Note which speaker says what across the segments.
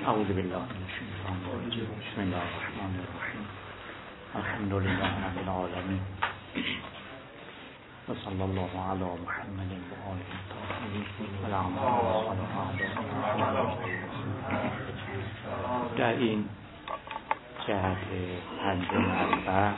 Speaker 1: اعوذ بالله من الشیطان الرجیم. بسم الله الرحمن الرحیم. الحمد لله رب العالمین و صلی الله علی محمد و آله الطاهرین و الاعمال الصالحات. در این جهت پنجم از بحث،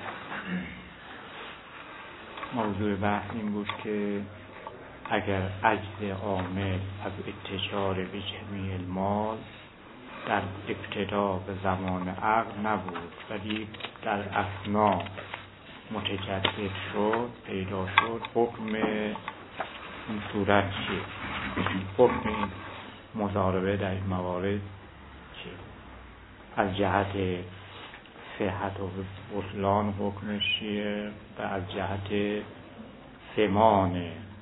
Speaker 1: موضوع بحث این بود که اگر عجز عامل از اتجار به جمیع المال در ابتدا به زمان عقل نبود ولی در اثنا متجدد شد، پیدا شد، حکم این صورت چیه؟ حکم این مضاربه در این موارد چیه؟ از جهت صحت و بطلان حکمش چیه؟ و از جهت ثمان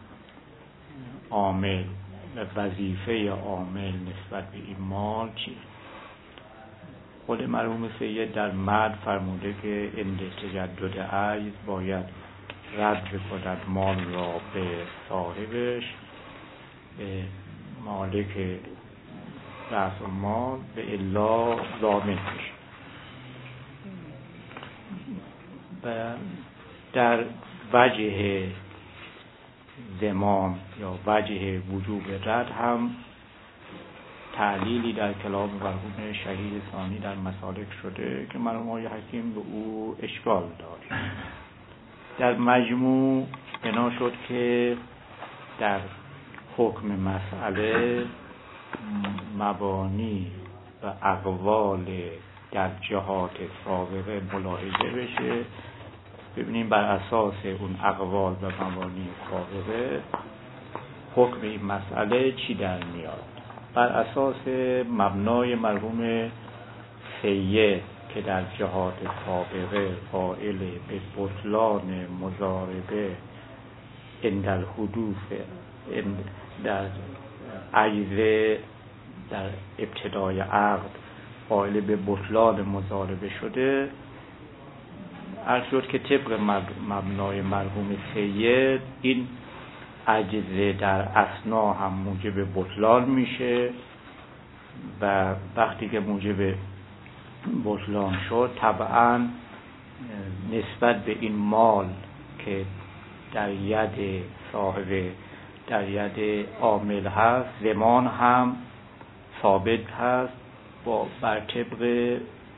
Speaker 1: عامل و وظیفه عامل نسبت به این مال چیه؟ خود مرحوم سید در مد فرموده که عند تجدد عجز باید رد بکند مال را به صاحبش، به مالک رأس المال، به الا ضامن میشه. و در وجه زمان یا وجه وجوب رد هم تعلیلی در کلام مرحوم شهید ثانی در مسالک شده که مرحوم آقای حکیم به او اشکال داره. در مجموع بنا شد که در حکم مسئله مبانی و اقوال در جهات سابقه ملاحظه بشه، ببینیم بر اساس اون اقوال و مبانی سابقه حکم این مسئله چی در میاد. بر اساس مبنای مرحوم سید که در جهات سابقه قائل به بطلان مضاربه عند الحدوث، در عجز در ابتدای عقد قائل به بطلان مضاربه شده، عرض شد که طبق مبنای مرحوم سید این عجز در اثنا هم موجب بطلان میشه و وقتی که موجب بطلان شد طبعا نسبت به این مال که در ید صاحب، در ید عامل هست، زمان هم ثابت هست با بر طبق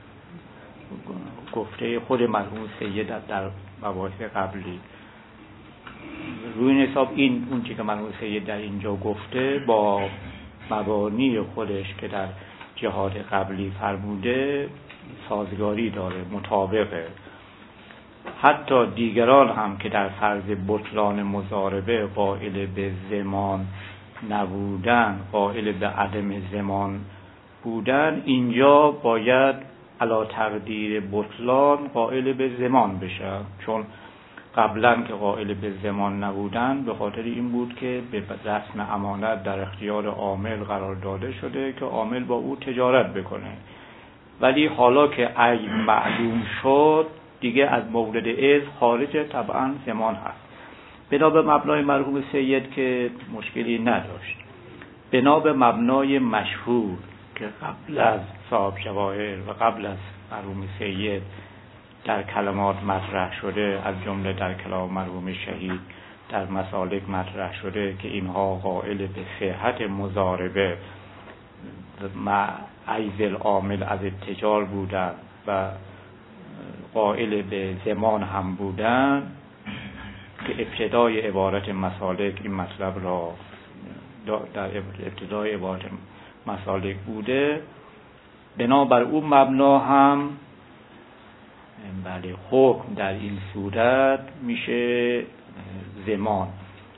Speaker 1: گفته خود مرحوم سید در مباحث قبلی. روی این حساب این اون چیزی که مرحوم سید در اینجا گفته با مبانی خودش که در جهات قبلی فرموده سازگاری داره، مطابقه. حتی دیگران هم که در فرض بطلان مضاربه قائل به زمان نبودن، قائل به عدم زمان بودن، اینجا باید علا تقدیر بطلان قائل به زمان بشه، چون قبلا که قائل به زمان نبودن به خاطر این بود که به رسم امانت در اختیار عامل قرار داده شده که عامل با او تجارت بکنه، ولی حالا که عیب معلوم شد دیگه از مورد اذن خارج، طبعا زمان هست. بنا به مبنای مرحوم سید که مشکلی نداشت، بنا به مبنای مشهور که قبل از صاحب جواهر و قبل از مرحوم سید در کلمات مطرح شده، از جمله در کلام مرحوم شهید در مسالک مطرح شده که اینها قائل به صحت مضاربه مع عجز العامل از اتجار بودن و قائل به زمان هم بودن، که ابتدای عبارت مسالک این مطلب را در ابتدای عبارت مسالک بوده. بنابر اون مبنا هم بله حکم در این صورت میشه زمان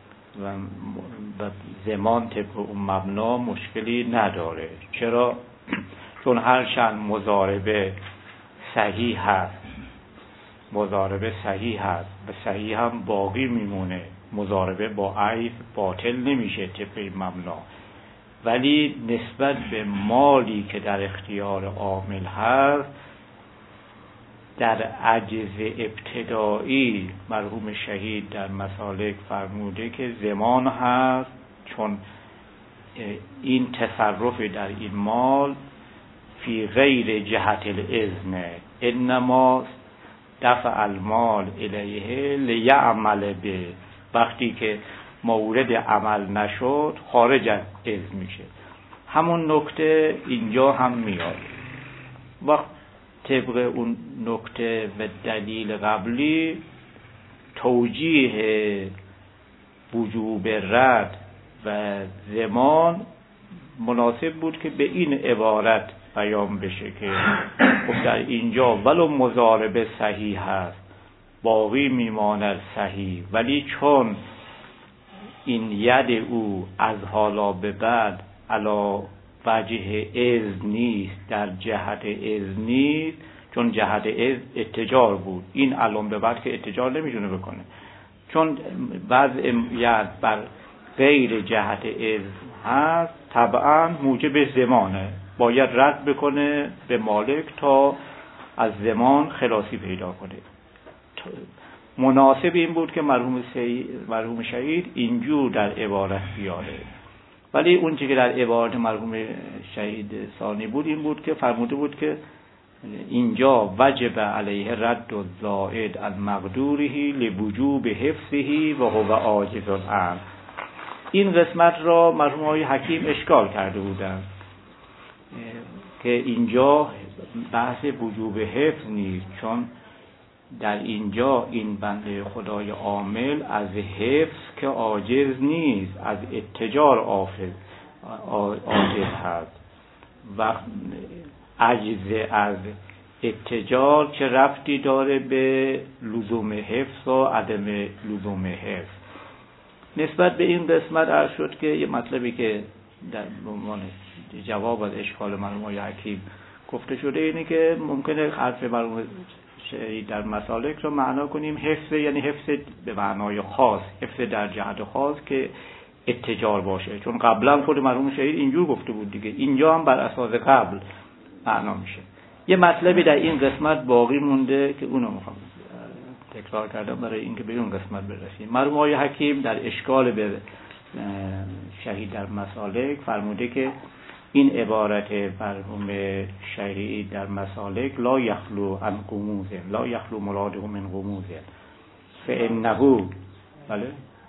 Speaker 1: و زمان طبق اون مبنا مشکلی نداره. چرا؟ چون هرچند مضاربه صحیح هست، مضاربه صحیح هست و صحیح هم باقی میمونه، مضاربه با عیب باطل نمیشه طبق این مبنا، ولی نسبت به مالی که در اختیار عامل هست در عجز ابتدایی مرحوم شهید در مسالک فرموده که زمان هست، چون این تصرف در این مال فی غیر جهت الاذن انما دفع المال الیه لیعمل به. وقتی که مورد عمل نشد خارج از اذن میشه. همون نکته اینجا هم میاد. وقت طبق اون نکته و دلیل قبلی توجیه وجوب رد و ضمان مناسب بود که به این عبارت بیان بشه که خب در اینجا ولو مضاربه صحیح هست باقی میماند صحیح، ولی چون این ید او از حالا به بعد علا وجه اذن نیست، در جهت اذن نیست، چون جهت اذن اتجار بود، این الان به بعد که اتجار نمیتونه بکنه، چون وضع ید بر غیر جهت اذن هست طبعا موجب ضمانه، باید رد بکنه به مالک تا از ضمان خلاصی پیدا کنه. مناسب این بود که مرحوم شهید اینجور در عبارت بیاره. ولی اون چیزی که در عبارت مرحوم شهید ثانی بود این بود که فرموده بود که اینجا وجب علیه رد الزائد المقدوره لوجوب حفظه و هو عاجز عنه. این قسمت را مرحوم آقای حکیم اشکال کرده بودند که اینجا بحث وجوب حفظ نیست، چون در اینجا این بنده خدای عامل از حفظ که عاجز نیست، از اتجار عاجز هست و عجز از اتجار چه ربطی داره به لزوم حفظ و عدم لزوم حفظ. نسبت به این قسمت عرض شد که یه مطلبی که در عنوان جواب از اشکال مرحوم آقای حکیم گفته شده اینه که ممکنه حرف مرحوم شهید در مسالک رو معنا کنیم حفظ یعنی حفظ به معنای خاص، حفظ در جهت خاص که اتجار باشه، چون قبلا خود مرحوم شهید اینجور گفته بود دیگه، اینجا هم بر اساس قبل معنا میشه. یه مطلبی در این قسمت باقی مونده که اونو میخوام تکرار کردم برای اینکه به اون قسمت برسیم. مرحوم آقای حکیم در اشکال به شهید در مسالک فرموده که این عبارت مرحوم شهید در مسالک لا یخلو عن غموز، لا یخلو مراده من غموز فانه، بله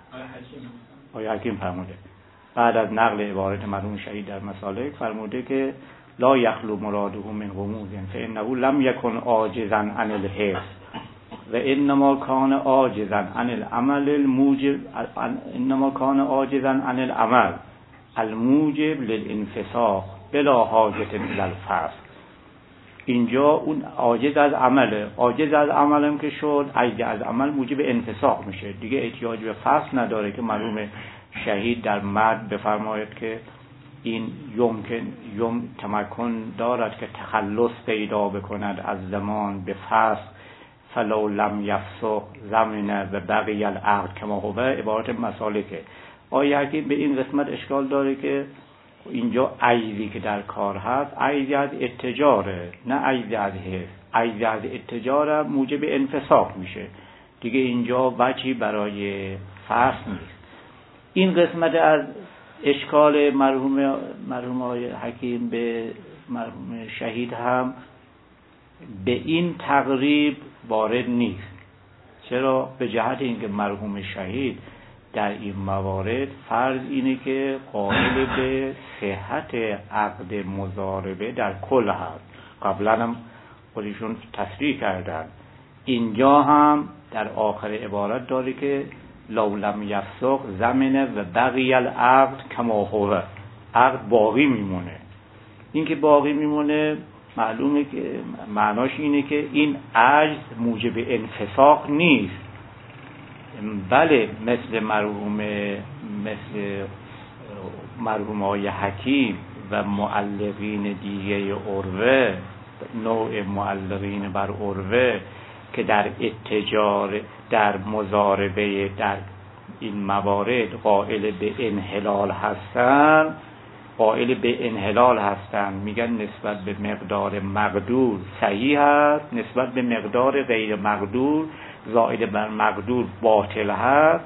Speaker 1: آقای حکیم فرموده بعد از نقل عبارت مرحوم شهید در مسالک فرموده که لا یخلو مراده من غموز فانه لم یکن عاجزا عن الحفظ و انما کان عاجزا عن العمل الموجب، انما کان عاجزا عن العمل الموجب للانفساخ بلا حاجت الى الفصل. اینجا اون عاجز از عمله، عاجز از عملم که شد عجز از عمل موجب انفساخ میشه دیگه، احتیاج به فصل نداره که مرحوم شهید در مد بفرماید که این یمکن تمکن دارد که تخلص پیدا بکند از زمان به فصل فلو لم یفسخ زمینه و بقی العقد کما هو، عبارت مسالکه. آقای حکیم به این قسمت اشکال داره که اینجا عجزی که در کار هست عجز از اتجاره نه عجز از حفظ، عجز از اتجاره موجب انفساخ میشه دیگه، اینجا وجهی برای فصل نیست. این قسمت از اشکال مرحوم آقای حکیم به مرحوم شهید هم به این تقریب وارد نیست. چرا؟ به جهت اینکه مرحوم شهید در این موارد فرض اینه که قائل به صحت عقد مضاربه در کل هست، قبلا هم خودشون تصریح کردن. اینجا هم در آخر عبارت داره که لو لم یفسخ زمینه و بقی العقد کما هو، عقد باقی میمونه. این که باقی میمونه معلومه که معناش اینه که این عجز موجب انفساخ نیست. بله مثل مرحوم آقای حکیم و معلقین دیگه عروه، نوع معلقین بر عروه که در اتجار در مضاربه در این موارد قائل به انحلال هستن، میگن نسبت به مقدار مقدور صحیح هست، نسبت به مقدار غیر مقدور زائد بر مقدور باطل هست.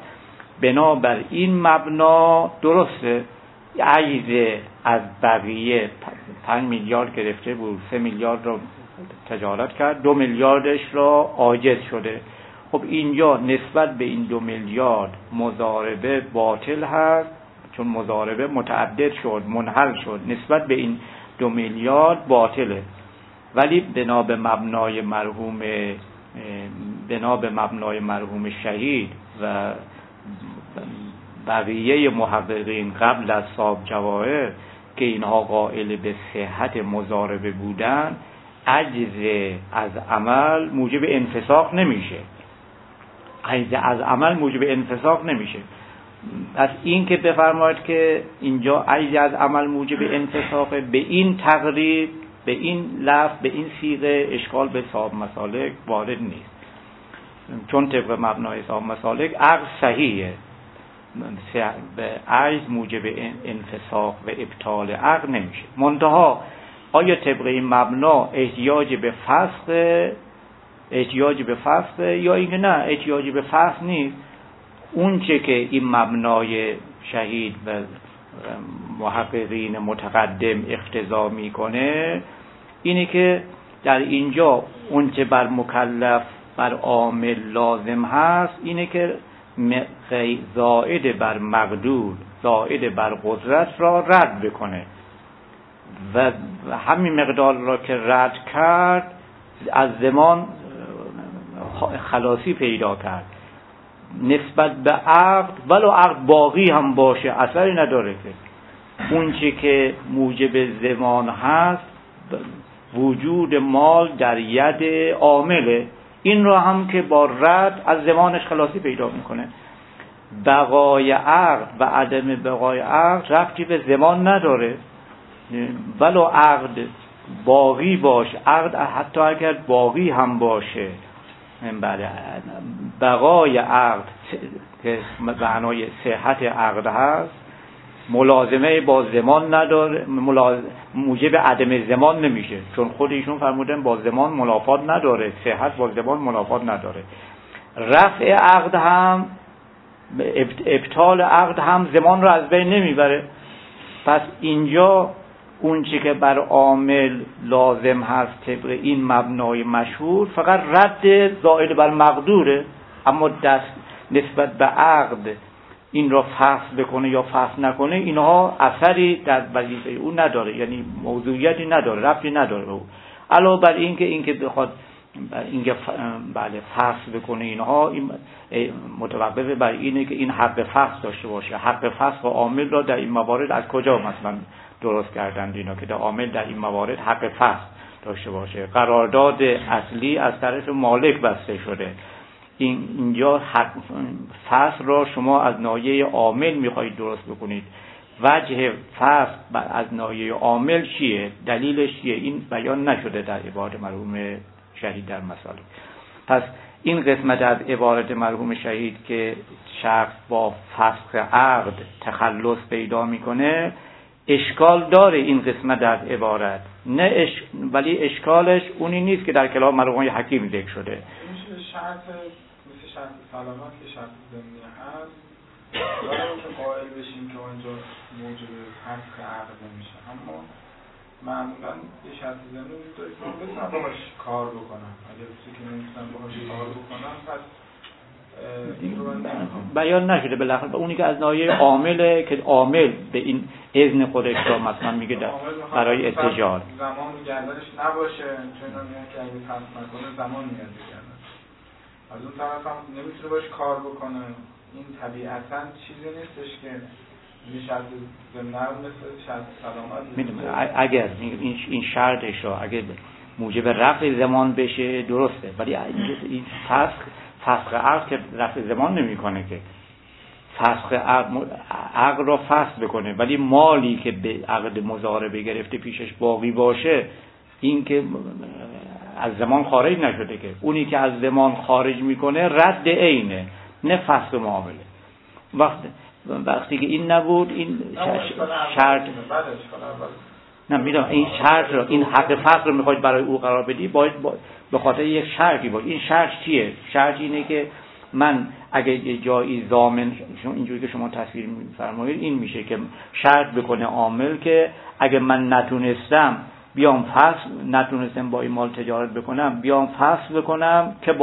Speaker 1: بنابر این مبنا درسته عجز از بقیه 5 میلیارد گرفته بود، 3 میلیارد رو تجارت کرد، 2 میلیاردش را عاجز شده. خب اینجا نسبت به این 2 میلیارد مضاربه باطل هست، چون مضاربه متعدد شد، منحل شد، نسبت به این 2 میلیارد باطله. ولی بنا به مبنای مرحوم شهید و بقیه محققین قبل از صاحب جواهر که اینها قائل به صحت مضاربه بودن، عجز از عمل موجب انفساق نمیشه. عجز از عمل موجب انفساق نمیشه. پس این که بفرمایید که اینجا عجز از عمل موجب انفساق، به این تقریب، به این لفظ، به این صیغه اشکال به صاحب مسالک وارد نیست، چون طبق مبنای صاحب مسالک عقل صحیحه، به عجز موجب انفساق و ابطال عقل نمیشه. منتها آیا طبق این مبنا احتیاج به فسخ یا اینکه نه احتیاج به فسخ نیست؟ اون چه که این مبنای شهید و محققین متقدم اقتضا میکنه اینه که در اینجا اون چه بر مکلف، بر عامل لازم هست اینه که زائد بر مقدور، زائد بر قدرت را رد بکنه و همین مقدار را که رد کرد از زمان خلاصی پیدا کرد. نسبت به عقد ولو عقد باقی هم باشه اثری نداره، که اون چی که موجب زمان هست وجود مال در ید عامله، این را هم که با رد از زمانش خلاصی پیدا میکنه. بقای عقد و عدم بقای عقد ربطی به زمان نداره، ولو عقد باقی باشه، عقد حتی اگر باقی هم باشه، بله، بقای عقد که معنای صحت عقد هست ملازمه با زمان نداره، موجب عدم زمان نمیشه، چون خود ایشون فرمودن با زمان منافات نداره، صحت با زمان منافات نداره. رفع عقد هم، ابطال عقد هم زمان رو از بین نمیبره. پس اینجا اون چی که بر عامل لازم هست طبق این مبنای مشهور فقط رد زائد بر مقدوره، اما نسبت به عقد این را فصل بکنه یا فصل نکنه اینها اثری در وظیفه او نداره، یعنی موضوعیتی نداره، ربطی نداره به او. علاوه بر اینکه بخواد اینکه بله فصل بکنه اینها، این متوقف بر اینه که این حق فصل داشته باشه. حق فصل و عامل را در این موارد از کجا مثلا درست کردند اینا که در عامل در این موارد حق فصل داشته باشه؟ قرارداد اصلی از طرف مالک بسته شده، اینجا حق فصل را شما از ناحیه عامل میخواهید درست بکنید. وجه فصل از ناحیه عامل چیه؟ دلیلش چیه؟ این بیان نشده در عبارت مرحوم شهید در مسالک. پس این قسمت از عبارت مرحوم شهید که شخص با فسخ عقد تخلص پیدا میکنه اشکال داره این قسمت از عبارت، نه ولی اشکالش اونی نیست که در کلام مرحوم حکیم ذکر شده.
Speaker 2: شرط سلامت که شرط ضمنی هست ولی که قائل بشیم که اونجا موجب فسخ عقد میشه، اما معمولا یه شرط ضمنی وجود داره که بتونم باهاش کار بکنم، اگر چیزی که نمیتونم باهاش کار بکنم پس این رو من نمیخوام.
Speaker 1: بیان نشده بالاخره اونی که از ناحیه عامله که عامل به این اذن خودش را مثلا میگه برای اتجار
Speaker 2: زمان گردنش نباشه، چون میگن که اگه فسخ نکنه زمان میاد بگردن، از اون طرف هم نمیتونه باش کار بکنه. این طبیعتاً چیزی نیستش که یه شرط ضمنی مثل شرط سلامت
Speaker 1: میدونم. اگر این شرطش رو اگر موجب رفع زمان بشه درسته، ولی این فسخ عقد که رفع زمان نمیکنه، که فسخ عقد رو فسخ بکنه ولی مالی که به عقد مضاربه گرفته پیشش باقی باشه این که از زمان خارج نشده، که اونی که از زمان خارج میکنه رد عینه نه فسخ معامله. وقتی که این نبود این شرط نه میدونم این شرط رو، این حق فسخ رو میخواید برای او قرار بدی، باید به خاطر یک شرطی باید. این شرط چیه؟ شرط اینه که من اگه یه جایی ضامن اینجوری که شما تصویر می‌فرمایید این میشه که شرط بکنه عامل که اگه من نتونستم با این مال تجارت بکنم بیام فصل بکنم که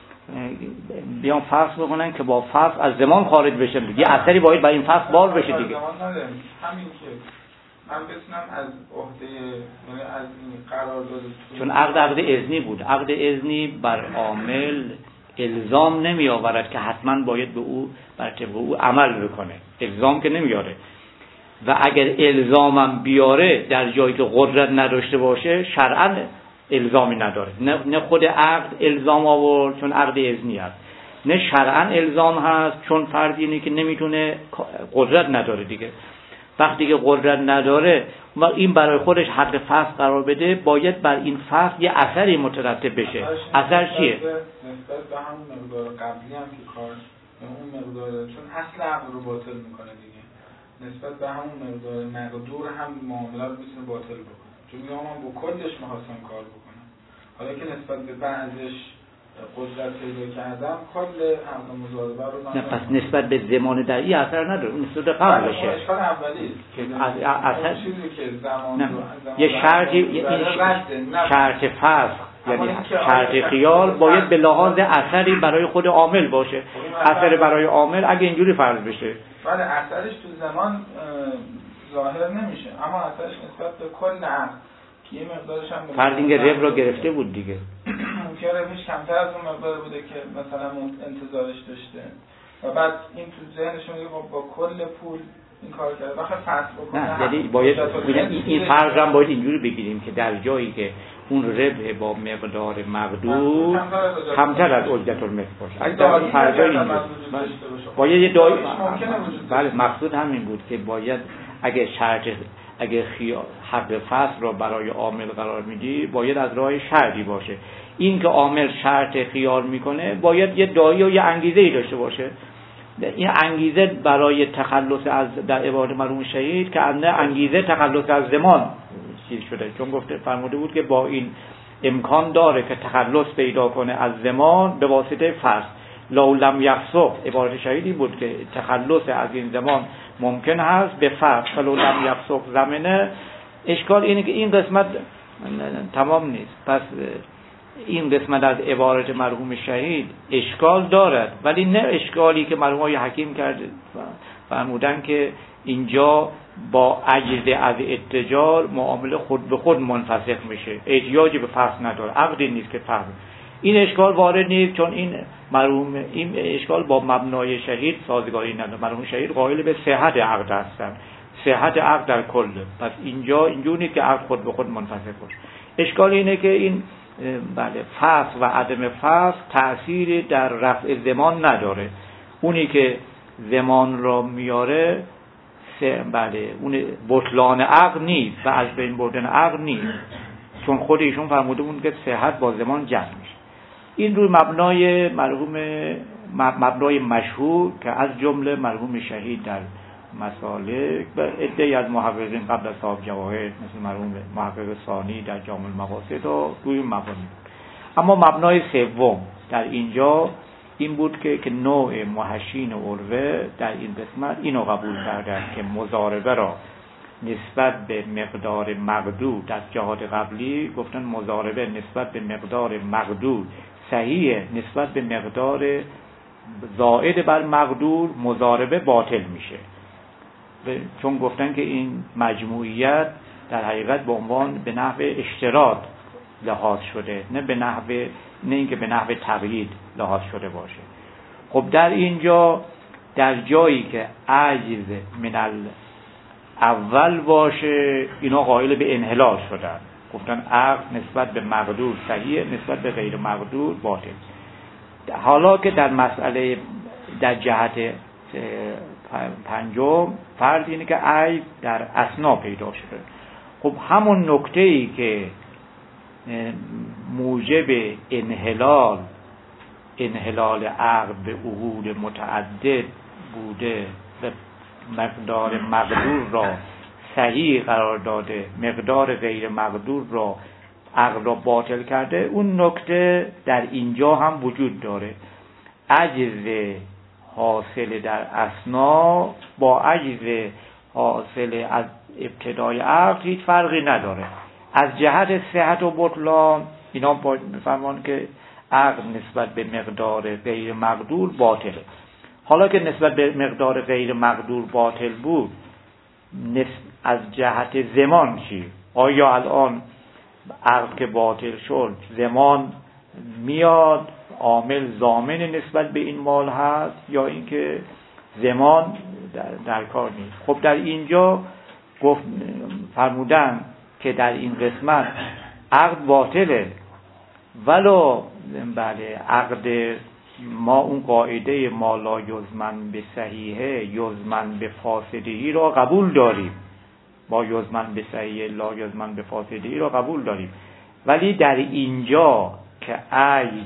Speaker 1: با فصل از زمان خارج بشه دیگه، اثری باید برای این فصل بار بشه دیگه.
Speaker 2: همین که من بتونم از عهده یعنی از این قرارداد،
Speaker 1: چون عقد اذنی بود. عقد اذنی بر عامل الزام نمی آورد که حتما باید به او بر طبق او عمل بکنه، الزام که نمیاره. و اگر الزامم بیاره در جایی که قدرت نداشته باشه شرعاً الزامی نداره. نه خود عقد الزام آورد چون عقد اذنی است، نه شرعاً الزام هست چون فردی اینه که نمیتونه، قدرت نداره دیگه. وقتی که قدرت نداره و این برای خودش حق فصل قرار بده، باید بر این فصل یه اثری مترتب بشه. اثر چیه؟
Speaker 2: نسبت به همون مقدار قبلی هم که کار اون مقدار، چون اصل عقد رو باطل میکنه دیگه، نسبت به همون مقدار مقدور هم معامله رو میتونه باطل بکنه. چون میگم من با کلش میخواستم کار بکنم، حالا که نسبت به بعضش قدرت پیدا کردم کل عقد مضاربه رو
Speaker 1: نه، پس نسبت به زمان در این اثر نداره، نسبت به قبل بشه.
Speaker 2: اشکال اولی
Speaker 1: که اثر
Speaker 2: چیزی که زمان
Speaker 1: یه شرطی، این شرط فصل یعنی شرط خیال باید به لحاظ اثری برای خود عامل باشه. اثر برای عامل اگه اینجوری فرض بشه
Speaker 2: بله اثرش تو زمان ظاهر نمیشه، اما اثرش نسبت به کل عقد که یه مقدارش هم
Speaker 1: فرض اینکه رب رو گرفته بود دیگه،
Speaker 2: ممکنه ربش کمتر از اون مقدار بوده که مثلا انتظارش داشته و بعد این تو ذهنش میگه با کل پول این کار کرده بخاطر فصل بکنه.
Speaker 1: نه یعنی باید این فرض هم باید اینجوری بگیریم که در جایی که اون ربح با مقدار مقدور کمتر از اجرت المثل باشه، اگه در فرضای این باید یه دایی، بله مقصود همین بود که باید اگه حق فصل را برای عامل قرار میدی باید از راه شرطی باشه. این که عامل شرط خیار میکنه باید یه دایی و یه انگیزه‌ای داشته باشه. این انگیزه برای تخلص از در عبارت مرحوم شهید که انگیزه تخلص از زمان چیز شده، چون گفته فرموده بود که با این امکان داره که تخلص پیدا کنه از زمان به واسطه فصل. لو لم یفسق، عبارت شهیدی بود که تخلص از این زمان ممکن هست به فصل. لو لم یفسق زمینه. اشکال اینه که این قسمت تمام نیست. پس این قسمت از عبارت مرحوم شهید اشکال دارد، ولی نه اشکالی که مرحوم های حکیم کرده فرمودن که اینجا با عجز از اتجار معامله خود به خود منفسخ میشه، احتیاجی به فصل نداره، عقدی نیست که فصل. این اشکال وارد نیست چون این اشکال با مبنای شهید سازگاری نداره. مرحوم شهید قائل به صحت عقد هستن، صحت عقد در کل. پس اینجا اینجوری نیست که عقد خود به خود منفسخ باشه. اشکال اینه که این بله فصل و عدم فصل تأثیری در رفع زمان نداره. اونی که زمان را میاره بله اون بطلان عقد نیست و از بین بردن عقد نیست، چون خود ایشون فرموده بود که صحت با زمان جمع میشه. این روی مبنای مشهور که از جمله مرحوم شهید در مسالک و عده‌ای از محققین قبل از صاحب جواهر مثل مرحوم محقق ثانی در جامع المقاصد و روی مبانی. اما مبنای سوم در اینجا این بود که نوع محشین و عروه در این قسمت اینو قبول کردن که مضاربه را نسبت به مقدار مقدور در جهات قبلی گفتن مضاربه نسبت به مقدار مقدور صحیح، نسبت به مقدار زائد بر مقدور مضاربه باطل میشه، چون گفتن که این مجموعیت در حقیقت به عنوان به نحو اشتراط لحاظ شده، نه اینکه به نحو تقیید لحاظ شده باشه. خب در اینجا در جایی که عجز من اول باشه اینا قائل به انحلال شدن، گفتن عقد نسبت به مقدور صحیح، نسبت به غیر مقدور باطل. حالا که در مسئله در جهت پنجم فرض اینه که عیب در اثنا پیدا شده. خب همون نکته‌ای که موجب انحلال عقد به عقود متعدد بوده و مقدار مقدور را صحیح قرار داده، مقدار غیر مقدور را عقد را باطل کرده، اون نکته در اینجا هم وجود داره. عجز حاصل در اثنا با عجز حاصل از ابتدای عقد هیچ فرقی نداره. از جهت صحت و بطلان اینا بفهمن که عقد نسبت به مقدار غیر مقدور باطله. حالا که نسبت به مقدار غیر مقدور باطل بود، از جهت زمان چی؟ آیا الان عقد که باطل شد زمان میاد عامل ضامن نسبت به این مال هست یا اینکه زمان در کار نیست؟ خب در اینجا گفت فرمودن که در این قسمت عقد باطله، ولو بله عقد ما اون قاعده ما لا یضمن به صحیحه یضمن به فاسدهی را قبول داریم، ما یضمن به صحیحه لا یضمن به فاسدهی را قبول داریم، ولی در اینجا که عجز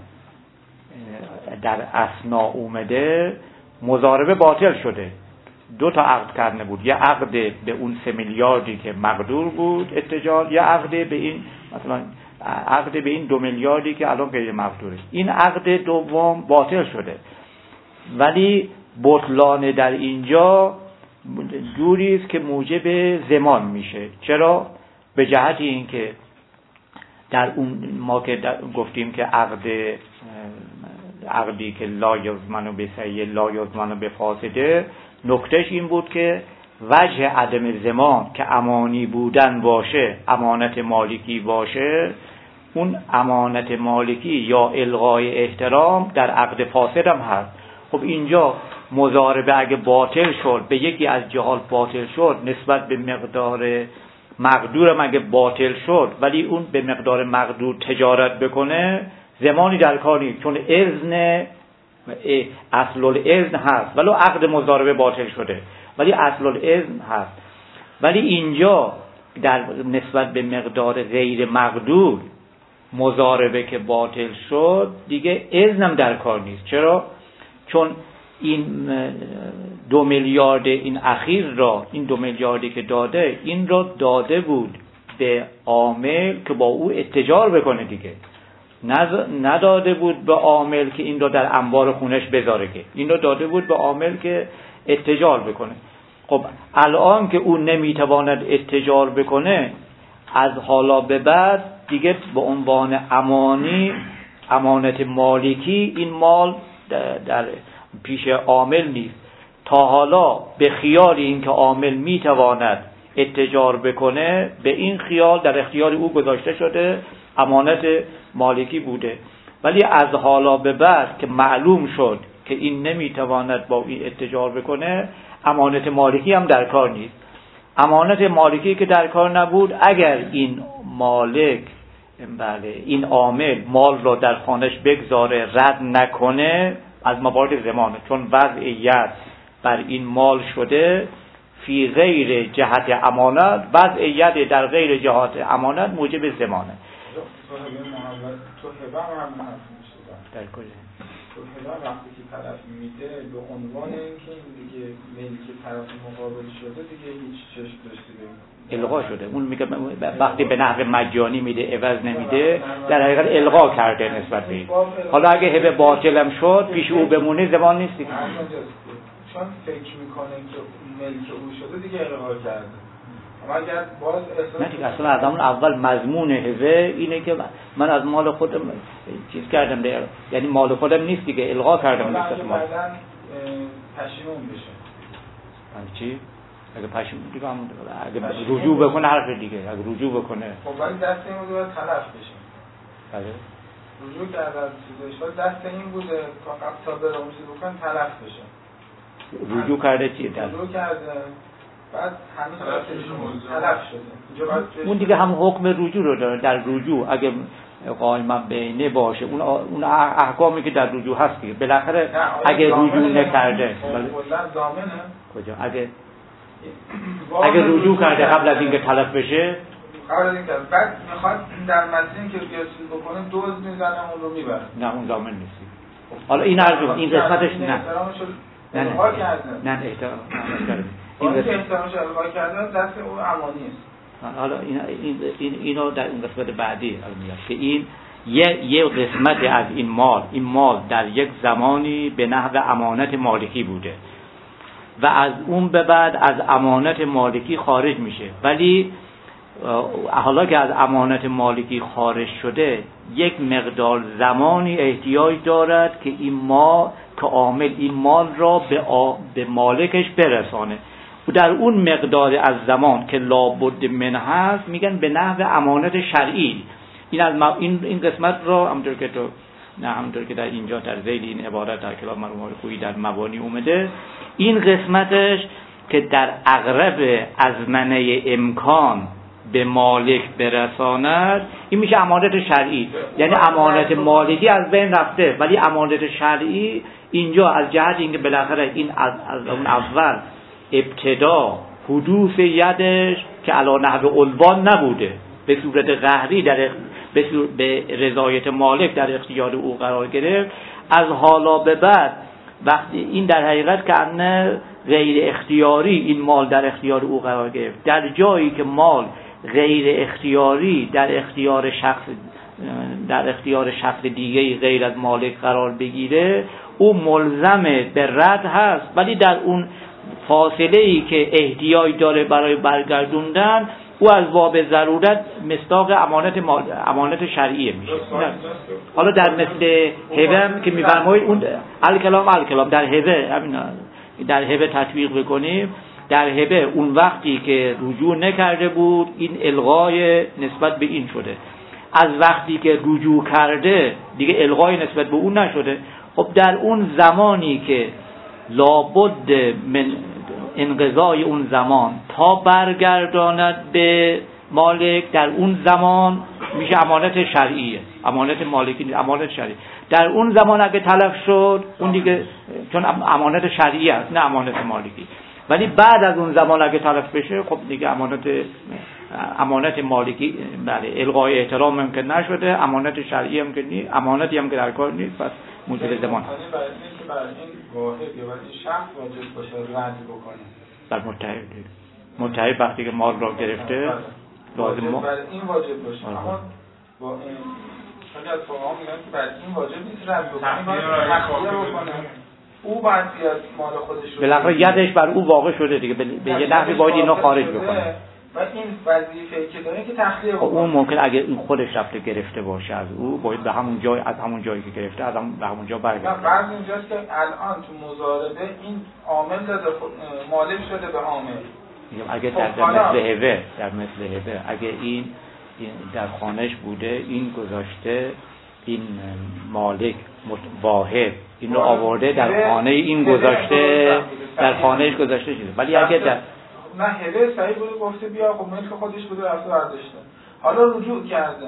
Speaker 1: در اثنا اومده مضاربه باطل شده. دو تا عقد کرده بود، یه عقد به اون 3 میلیاردی که مقدور بود اتجار، یه عقد به این مثلا عقد به این 2 میلیاردی که الان غیر مقدوره. این عقد دوم باطل شده، ولی بطلان در اینجا جوری است که موجب زمان میشه. چرا؟ به جهت اینکه در اون ما که گفتیم که عقدی که لا یضمن به صحیح لا یضمن به فاسده، نکتهش این بود که وجه عدم زمان که امانی بودن باشه، امانت مالکی باشه، اون امانت مالکی یا الغای احترام در عقد فاسد هم هست. خب اینجا مضاربه اگه باطل شد، به یکی از جهات باطل شد، نسبت به مقدار مقدورم اگه باطل شد ولی اون به مقدار مقدور تجارت بکنه، زمانی در کار نیست، چون اذن اصل الاذن هست ولو عقد مضاربه باطل شده، ولی اصل الاذن هست. ولی اینجا در نسبت به مقدار غیر مقدور مضاربه که باطل شد دیگه اذنم در کار نیست. چرا؟ چون این 2 میلیارد این اخیر را، این 2 میلیاردی که داده، این را داده بود به عامل که با او اتجار بکنه دیگه، نداده بود به عامل که این را در انبار خونش بذاره، که این را داده بود به عامل که اتجار بکنه. خب الان که او نمیتواند اتجار بکنه، از حالا به بعد دیگه به عنوان امانت مالکی این مال در پیش عامل نیست. تا حالا به خیال این که عامل میتواند اتجار بکنه، به این خیال در اختیار او گذاشته شده، امانت مالکی بوده. ولی از حالا به بعد که معلوم شد که این نمیتواند با این اتجار بکنه، امانت مالکی هم در کار نیست. امانت مالکی که در کار نبود، اگر این مالک این عامل مال را در خانش بگذاره رد نکنه، از موارد زمانه، چون وضعیت بر این مال شده فی غیر جهت امانت، وضعیت در غیر جهت امانت موجب زمانه.
Speaker 2: تو هبه هم
Speaker 1: در کل
Speaker 2: تو هبه وقتی که طرف میده به عنوان اینکه این دیگه ملک طرف مقابل شده، دیگه هیچ چشم داشته
Speaker 1: الغا شده. اون میگه وقتی به نحو مجانی میده عوض نمیده، در حقیقت الغا کرده نسبت به این. حالا اگه هبه باطلم شد پیش او بمونه، زمان نیست دیگه،
Speaker 2: چون فکر میکنه که ملک او شده دیگه الغا کرده. اگر باز
Speaker 1: نه دیگه، اصلا از همون اول مضمون هبه اینه که من از مال خودم چیز کردم، یعنی مال خودم نیست دیگه، الغا کردم نسبت مال.
Speaker 2: پشیمون بشه.
Speaker 1: چی؟ اگه پشیمون دیگه همون اگه رجوع بکنه حرف دیگه، اگه رجوع بکنه
Speaker 2: خب ولی دست این بوده تلف بشه.
Speaker 1: بله.
Speaker 2: رجوع کرده از چیزش، دست این بوده تا بره اون چیز بکنه تلف بشه.
Speaker 1: رجوع کرده چیه؟
Speaker 2: رجوع کرده بعد هنوز تلف شده.
Speaker 1: اون دیگه هم حکم رجوع رو داره. در رجوع اگه قائما بینه باشه، اون احکامی که در رجوع هست دیگه، بالاخره اگه رجوع نکرده
Speaker 2: ضامنه
Speaker 1: کجا؟ اگه رجوع کرده قبل از اینکه تلف بشه،
Speaker 2: قبل از اینکه بعد میخواد در متن که چیز بکنه دوز میزنه اون رو میبره،
Speaker 1: نه اون ضامن نیست. حالا این عرض این قسمتش نه احترام
Speaker 2: این احترامش الغا کردن دست اون امانی است.
Speaker 1: حالا اینو در اون قسمت بعدی میاد که این یه قسمت از این مال در یک زمانی به نحو امانت مالکی بوده و از اون به بعد از امانت مالکی خارج میشه، ولی حالا که از امانت مالکی خارج شده یک مقدار زمانی احتیاج دارد که این عامل این مال را به مالکش برسانه و در اون مقدار از زمان که لابد من هست میگن به نحو امانت شرعی. این قسمت را همونطور که در اینجا در ذیل این عبارت در کتاب مرحوم خویی در مبانی اومده، این قسمتش که در اقرب ازمنه امکان به مالک برساند، این میشه امانت شرعی. یعنی امانت مالکی از بین رفته، ولی امانت شرعی اینجا از جهت اینکه بالاخره این از اون اول ابتدا حدوث یدش که علی نحو عنوان نبوده، به صورت قهری به رضایت مالک در اختیار او قرار گرفت، از حالا به بعد وقتی این در حقیقت که انه غیر اختیاری این مال در اختیار او قرار گرفت، در جایی که مال غیر اختیاری در اختیار شخص دیگه‌ای غیر از مالک قرار بگیره، او ملزم به رد هست، ولی در اون فاصله‌ای که احتیاج داره برای برگردوندن، او از باب ضرورت مصداق امانت شرعیه میشه. حالا در مثل هبه که میفرمایید اون الکلام در هبه، همین در هبه تطبیق بکنیم، در هبه اون وقتی که رجوع نکرده بود این الغای نسبت به این شده، از وقتی که رجوع کرده دیگه الغای نسبت به اون نشده. خب در اون زمانی که لابد من انقضای اون زمان تا برگرداند به مالک، در اون زمان میشه امانت شرعیه، امانت مالکی نیست، امانت شرعی. در اون زمان اگه تلف شد اون دیگه چون امانت شرعی است نه امانت مالکی، ولی بعد از اون زمان اگه تلف بشه خب دیگه امانت مالکی بله الغای احترام هم که نشده، امانت شرعی هم که نیست، امانتی هم که در کار نیست، پس موجب زمان هست.
Speaker 2: برای این واحد یا برای این شخص واجب باشه رد بکنه
Speaker 1: در متحد وقتی که مال را گرفته لازم
Speaker 2: برای این واجب باشه. اما با این خیلی از فقها میگن که برای این واجب نیست رد بکنه، او باید بیاد مال خودش رو
Speaker 1: بالاخره یدش بر او واقع شده دیگه، به یه نحوی باید اینو خارج بکنه
Speaker 2: و این وظیفه‌ای که داره که تخلیه بکنه.
Speaker 1: اون ممکن اگه این خودش رفته گرفته باشه از او، باید به همون جای از همون جایی که گرفته به همون جا برگرده.
Speaker 2: بعضی اینجاست که الان تو مضاربه این عامل داده مالک شده به عامل.
Speaker 1: اگه در مثل هبه اگه این در خانهش بوده، این گذاشته، این مالک واحد این رو آورده در خانه این گذاشته، در خانهش گذاشته شده، ولی اگه در
Speaker 2: نه هبه صحیح بوده گفته بیا خب ملک خودش بوده رفته برداشته، حالا رجوع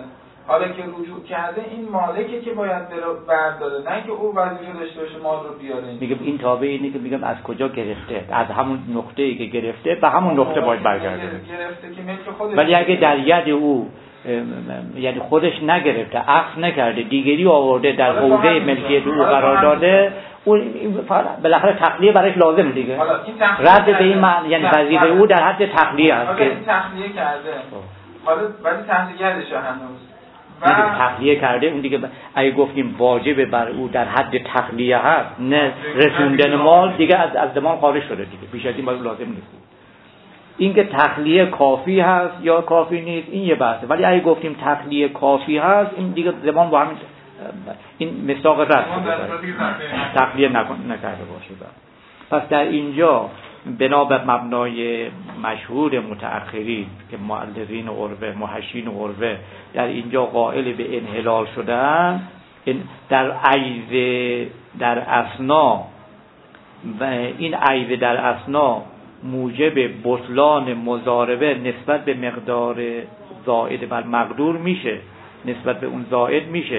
Speaker 2: کرده این مالکه که باید برداره، نه که او وظیفه داشته باشه مال رو بیاره.
Speaker 1: میگم این تابع اینه که میگم از کجا گرفته، از همون نقطه‌ای که گرفته به همون نقطه باید برگرده.
Speaker 2: گرفته که ملک خودش،
Speaker 1: ولی اگه در ید او یعنی خودش نگرفته، عقد نکرده، دیگری آورده در حوزه ملکیت او قرار داده، اون بالاخره تخلیه برایش لازم دیگه. رد به این معنی یعنی وظیفه او در حد تخلیه است که
Speaker 2: تخلیه کرده. حالا ولی تخلیه‌اش هنوز
Speaker 1: تخلیه کرده، اون دیگه اگه گفتیم واجب بر او در حد تخلیه هست نه رسوندن مال، دیگه از زمان خارج شده دیگه، بیش از این باید لازم نیست. اینکه تخلیه کافی هست یا کافی نیست این یه بحثه، ولی اگه گفتیم تخلیه کافی هست این دیگه زمان با همین این مصداق رد تخلیه نکرده باشه. پس در اینجا بنا به مبنای مشهور متأخرین که معلقین عربه محشین عربه در اینجا قائل به انحلال شدن، در عیض در اثنا و این عیض در اثنا موجب بطلان مضاربه نسبت به مقدار زائد بر مقدور میشه، نسبت به اون زائد میشه،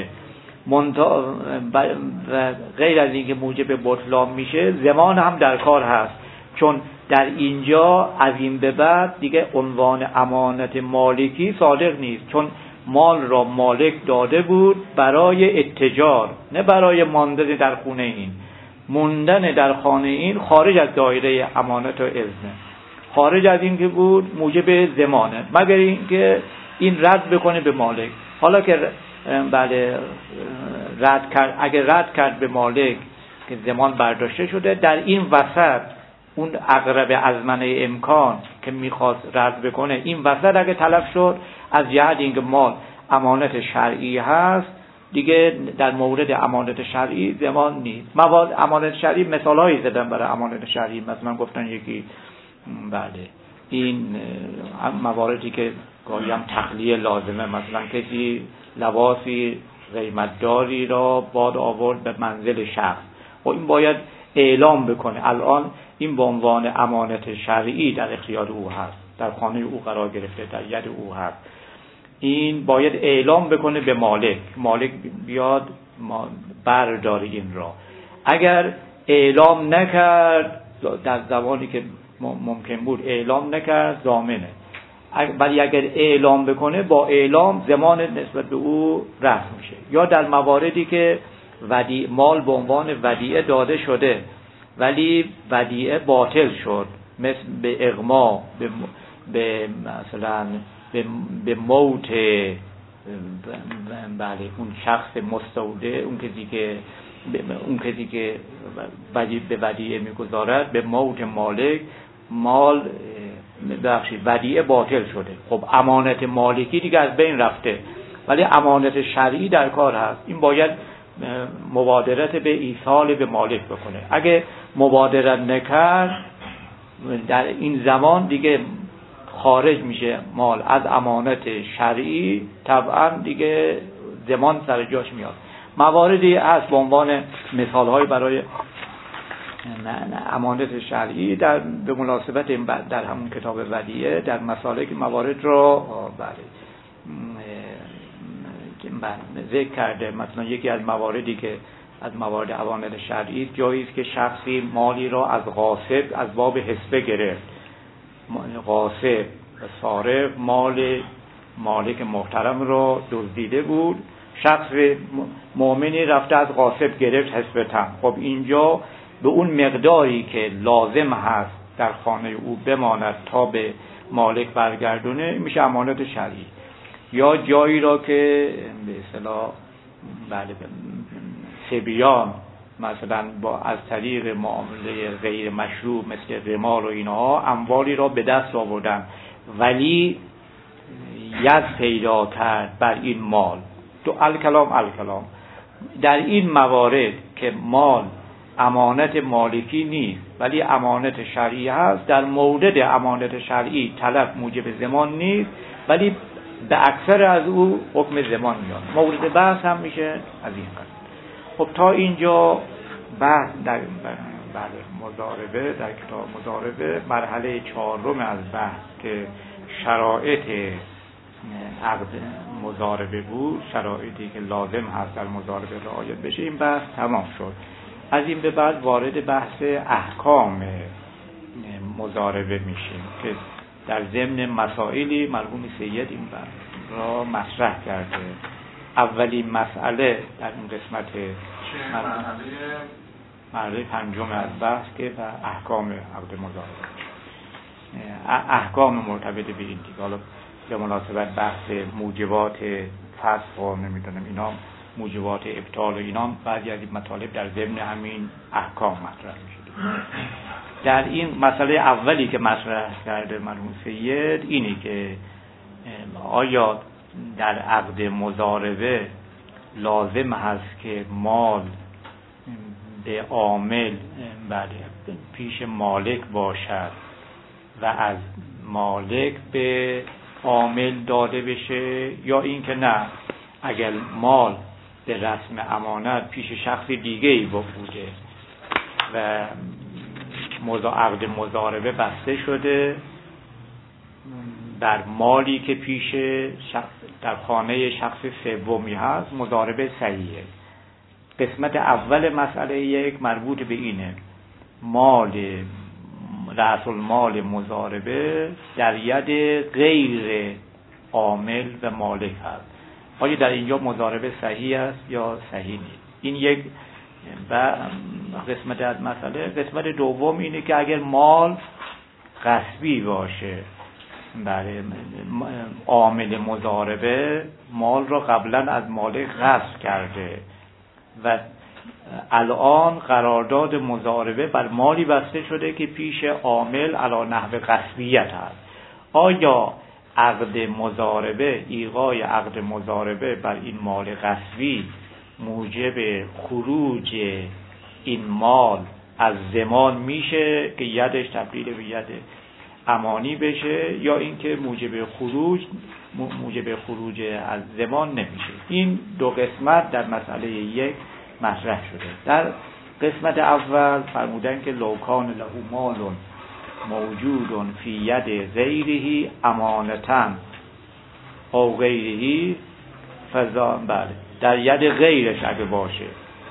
Speaker 1: غیر از اینکه موجب بطلان میشه زمان هم در کار هست، چون در اینجا از این به بعد دیگه عنوان امانت مالکی صادق نیست، چون مال را مالک داده بود برای اتجار نه برای ماندن در خونه این. موندن در خانه این خارج از دایره امانت و اذن، خارج از این که بود موجب ضمانه، مگر اینکه این رد بکنه به مالک. حالا که بله رد کرد، اگر رد کرد به مالک که ضمان برداشته شده، در این وسط اون اقرب ازمنه امکان که میخواست رد بکنه، این وسط اگه تلف شد، از جهت اینکه مال امانت شرعی هست دیگه در مورد امانت شرعی ضمان نیست. مواد امانت شرعی مثالایی زدن برای امانت شرعی، مثلا گفتن یکی بله این مواردی که گاهی هم تخلیه لازمه، مثلا کسی لباسی قیمتداری را باد آورد به منزل شخص و این باید اعلام بکنه، الان این به عنوان امانت شرعی در اختیار او هست، در خانه او قرار گرفته، در ید او هست، این باید اعلام بکنه به مالک، مالک بیاد برداره این را. اگر اعلام نکرد، در زمانی که ممکن بود اعلام نکرد، ضامنه. ولی اگر اعلام بکنه، با اعلام ضمان نسبت به او رفع میشه. یا در مواردی که مال به عنوان ودیعه داده شده ولی ودیعه باطل شد، مثل به اغما، به مثلا به موت بله اون شخص مستودع، اون کسی که به ودیعه میگذارد، به موت مالک، مال ببخشید ودیعه باطل شده. خب امانت مالکی دیگه از بین رفته، ولی امانت شرعی در کار هست. این باید مبادرت به ایصال به مالک بکنه. اگه مبادرت نکرد، در این زمان دیگه خارج میشه مال از امانت شرعی، طبعا دیگه ضمان سر جاش میاد. مواردی هست به عنوان مثال‌های برای امانت شرعی به مناسبت در همون کتاب ودیعه، در مسالک موارد رو ذکر کرده. مثلا یکی از مواردی که از موارد امانت شرعی جایی است که شخصی مالی را از غاصب از باب حسبه گرفت، غاصب و سارق مال مالک محترم را دزدیده بود، شخص مؤمنی رفته از غاصب گرفت حسبتن. خب اینجا به اون مقداری که لازم هست در خانه او بماند تا به مالک برگردونه، میشه امانت شرعی. یا جایی را که به اصطلاح سبیان مثلا از طریق معامله غیر مشروع مثل رمال و اینها اموالی را به دست آوردن، ولی ید پیدا کرد بر این مال، تو الکلام در این موارد که مال امانت مالکی نیست ولی امانت شرعی هست، در مورد امانت شرعی طلب موجب ضمان نیست، ولی به اکثر از او حکم ضمان میاد. مورد بحث هم میشه از این قضیه. خب تا اینجا بحث در مضاربه، در کتاب مضاربه، مرحله 4 از بحث که شرایط عقد مضاربه بود، شرایطی که لازم هست در مضاربه رعایت بشه، این بحث تمام شد. از این به بعد وارد بحث احکام مضاربه میشیم که در ضمن مسائلی مرحوم سید این بحث را مطرح کرده. اولین مسئله در این قسمت مرحله 5 از بحث که احکام عقد مضاربه، احکام مرتبط به این دیگه. حالا به مناسبت بحث موجبات فسخ و نمیدونم اینا، موجبات ابطال و اینا، بعضی از این مطالب در ضمن همین احکام مطرح میشه. در این مسئله اولی که مطرح کرده مرحوم سید اینی که آیا در عقد مضاربه لازم هست که مال به عامل پیش مالک باشد و از مالک به عامل داده بشه، یا این که نه، اگر مال به رسم امانت پیش شخص دیگه ای بوده و عقد مضاربه بسته شده در مالی که پیش شخص در خانه شخص سومی هست، مضاربه صحیحه. قسمت اول مسئله یک مربوط به اینه، مال رأس المال مضاربه در ید غیر عامل و مالک هست. آیا در اینجا مضاربه صحیح است یا صحیح نیست؟ این یک قسمت از مسئله. قسمت دوم اینه که اگر مال غصبی باشه برای عامل مضاربه مال را قبلا از مالک غصب کرده و الان قرارداد مضاربه بر مالی بسته شده که پیش عامل علی نحو غصبیت هست. آیا عقد مضاربه، ایقاع عقد مضاربه بر این مال غصبی موجب خروج این مال از ضمان میشه که یدش تبدیل به ید امانی بشه، یا اینکه موجب خروج از ضمان نمیشه؟ این دو قسمت در مسئله یک مطرح شده. در قسمت اول فرمودن که لو کان له مال موجود فی ید غیره امانتا او غیره فضا، بله در ید غیرش اگه باشه،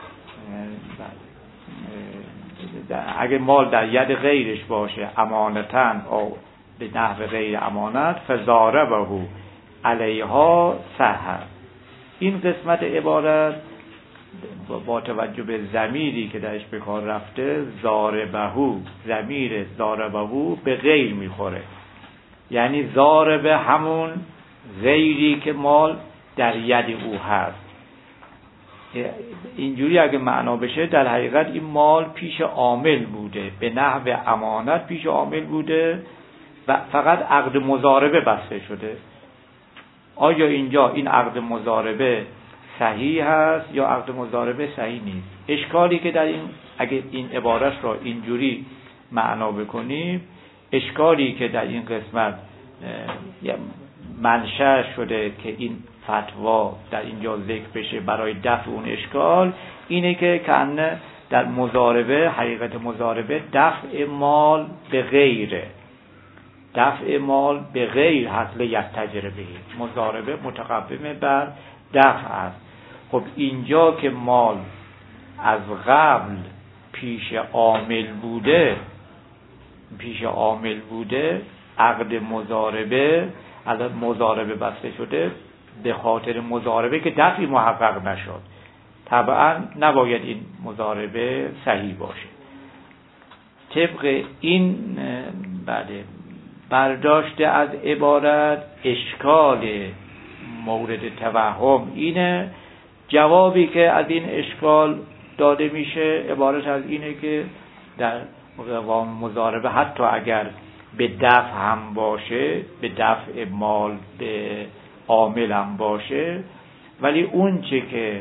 Speaker 1: اگه مال در ید غیرش باشه امانتا او به نحو غیر امانت فضاربه علیها صح. این قسمت عبارت با توجه به ضمیری که درش به کار رفته، ضاربهو، ضمیر ضاربهو به غیر میخوره، یعنی ضاربه همون غیری که مال در ید او هست. اینجوری اگه معنا بشه در حقیقت این مال پیش عامل بوده، به نحو امانت پیش عامل بوده و فقط عقد مضاربه بسته شده. آیا اینجا این عقد مضاربه صحیح هست یا عقد مضاربه صحیح نیست؟ اشکالی که در این، اگه این عبارت را اینجوری معنا بکنیم، اشکالی که در این قسمت منشأ شده که این فتوا در اینجا ذکر بشه برای دفع اون اشکال، اینه که کأنه در مضاربه، حقیقت مضاربه دفع مال به غیره، دفع مال به غیر حاصل یک تجربه، مضاربه متقدم بر دفع است. خب اینجا که مال از قبل پیش عامل بوده، عقد مضاربه، الان مضاربه بسته شده به خاطر مضاربه که دفعی محقق نشد، طبعا نباید این مضاربه صحیح باشه. طبق این بعد برداشته از عبارت، اشکال مورد توهم اینه، جوابی که از این اشکال داده میشه عبارت از اینه که در قوام مضاربه حتی اگر به دفع هم باشه، به دفع مال به عامل هم باشه، ولی اون چه که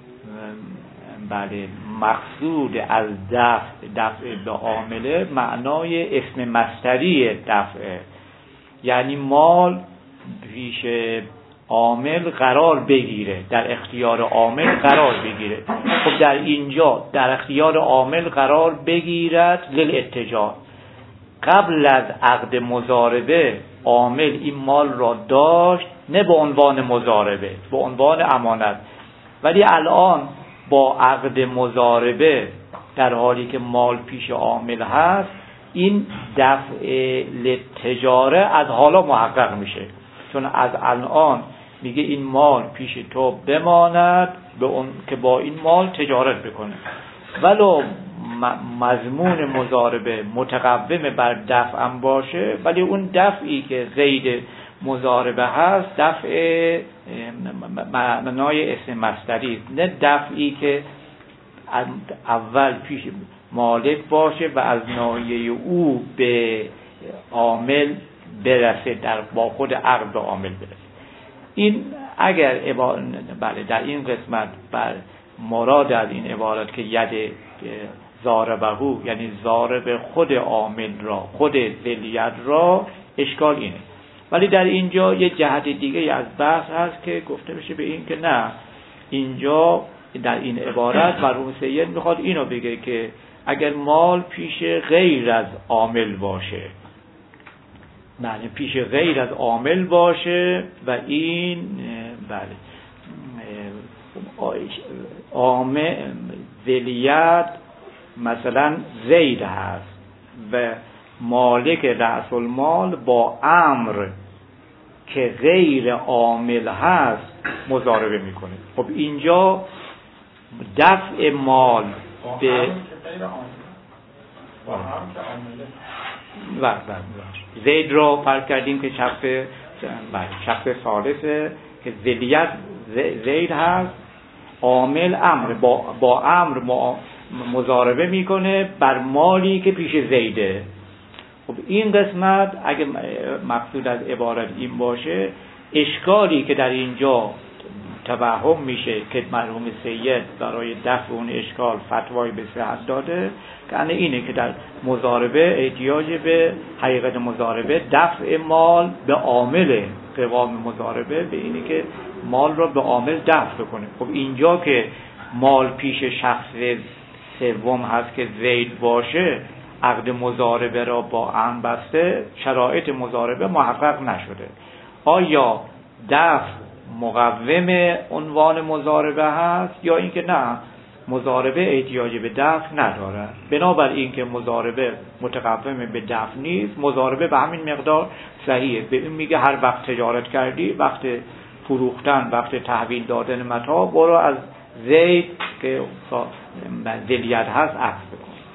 Speaker 1: بله مقصود از دفع به عامله معنای اسم مصدری دفعه، یعنی مال پیش عامل قرار بگیره، در اختیار عامل قرار بگیره. خب در اینجا در اختیار عامل قرار بگیرد للاتجار، قبل از عقد مضاربه عامل این مال را داشت نه به عنوان مضاربه، به عنوان امانت، ولی الان با عقد مضاربه در حالی که مال پیش عامل هست، این دفع للتجاره از حالا محقق میشه، چون از الان میگه این مال پیش تو بماند به اون که با این مال تجارت بکنه. ولو مضمون مضاربه متقوم بر دفع هم باشه، ولی اون دفعی که غیر مضاربه هست دفع معنای اسم مصدری، نه دفعی که اول پیش مالک باشه و از ناحیه او به عامل برسه، با خود عقد به عامل برسه. این اگر بله در این قسمت بر مراد از این عبارت که ید ضاربهو، یعنی ضارب خود عامل را، خود ذلیت را، اشکال اینه. ولی در اینجا یه جهت دیگه از بحث هست که گفته بشه به این که نه، اینجا در این عبارت مرحوم سید میخواد اینو بگه که اگر مال پیش غیر از عامل باشه، بله پیش غیر از عامل باشه و این بله عامل ذلیت مثلا زید هست و مالک رأس المال با امر که غیر عامل هست مضاربه میکنه. خب اینجا دفع مال به زید رو فرض کردیم که شخص ثالثه که ذلیت زید هست، عامل امر با امر مضاربه میکنه بر مالی که پیش زیده. خب این قسمت اگه مقصود از عبارت این باشه، اشکالی که در اینجا توهم میشه که مرحوم سید برای دفع اون اشکال فتوای به صحت داده که اینه که در مضاربه احتیاج به حقیقت مضاربه دفع مال به عامل قوام مضاربه، به اینه که مال را به عامل دفع کنه. خب اینجا که مال پیش شخص سوم هست که زید باشه، عقد مضاربه را با ام بسته، شرایط مضاربه محقق نشده. آیا دفع مقوم عنوان مضاربه هست یا اینکه نه، مضاربه احتیاج به دفع نداره؟ بنابراین که مضاربه متقوم به دفع نیست، مضاربه به همین مقدار صحیحه. به این میگه هر وقت تجارت کردی، وقت فروختن، وقت تحویل دادن متاع، برو از زید که ذلیت هست عکس بکن.